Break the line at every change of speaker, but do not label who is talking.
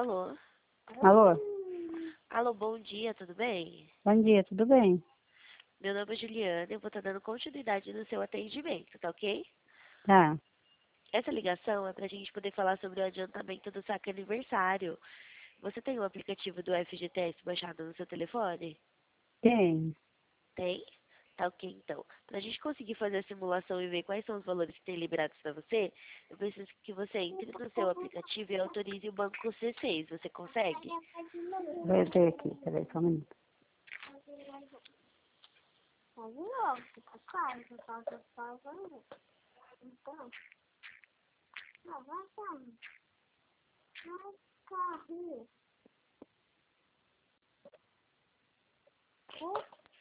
Alô?
Alô?
Alô, bom dia, tudo bem?
Bom dia, tudo bem?
Meu nome é Juliana e eu vou estar dando continuidade no seu atendimento, tá ok?
Tá,
Essa ligação é pra gente poder falar sobre o adiantamento do saque aniversário. Você tem o aplicativo do FGTS baixado no seu telefone?
tem.
Tem? Tá ok, então. Pra gente conseguir fazer a simulação e ver quais são os valores que tem liberados pra você, eu preciso que você entre no seu aplicativo e autorize o banco C6. Você consegue?
Vou ver aqui, peraí só um minuto.